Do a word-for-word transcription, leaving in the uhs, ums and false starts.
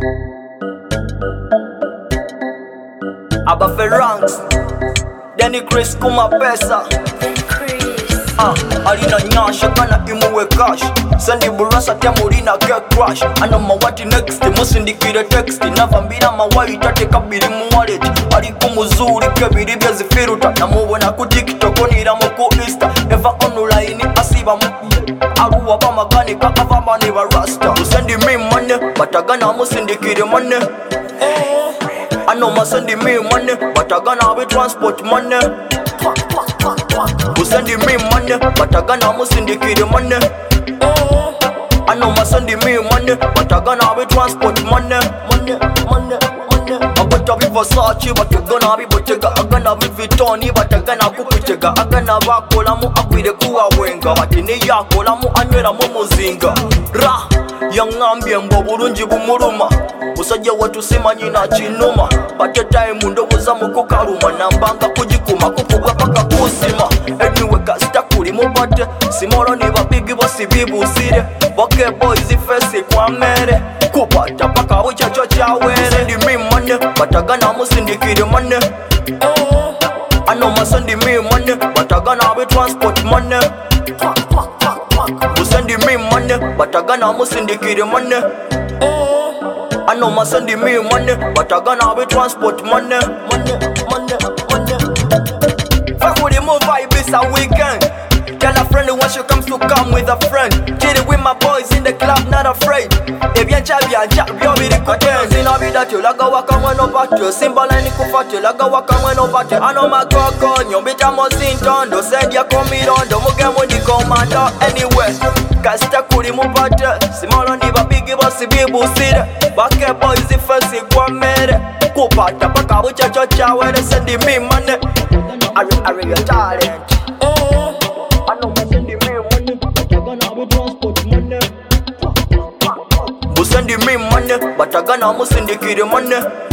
Aba Ferranks, Danny Chris kuma pesa. Ah, alina nyasha kana imuwe cash. Sandy burasa temurina get crash. Ano mawati next, musindikire text. Navambira mawayi tate kabiri mu wallet. Aliku muzuri kebiri bya zifiruta. Namubona ku TikTok onira mu ku Insta. Eva online asiba mu aruwa bamakanika avamba ne barasta. Usendi me money, batagana musindikire money. I know my sending me money, but I gonna be transport money. Who sending me money, but I gonna be syndicate money. I know my sending me money, but I gonna be transport money. Money, money, money. I'm gonna be Versace, but you gonna be Bottega. I'm gonna be Vuitton, but I gonna be Kuchega. I'm gonna be Kola mu akwire kuwa wenga. Matine ya kola mu anywera mu muzinga. Ra, yangambye mbo bulungi bumuluma. Musajja watu simanyi na kinuma. Pate time ndowoza mukukaluma. Nambanga kujikuma kukubwa paka kusima. Anyway kasita kuli mubate. Simolo ni babigi bosi bibusire. Boke boys ifesi kwa mere. Kupata paka uchacho chawere. Sendi me money, batagana musindikire money. I know my sending me money, but I gonna be transport money. Who sending me money, but I gonna musindikire money. I know my sending me money, but I gonna be transport money. Money, money, money. Fuck with the move vibe, it's a weekend. Tell a friend when she comes to come with a friend. Chilling with my boys in the club, not afraid. If you're chab, you're chab, you'll be the content. In a bit that you like a waka when no battle. Symbol and you fat, you like a waka when no battle. I know my cock on you, bitch, I'm a sinton. Don't send your coming on, don't move with the commander anywhere. Casta kuri mubata, simolo ni babigi bosi bibusire. Bake boys ifesi kwa mere. Kupata paka uchacho chawere, sending me money. Are are your talent? I know my sending me money, but I gonna be transport money. Who sending me money, but I gonna be syndicate money.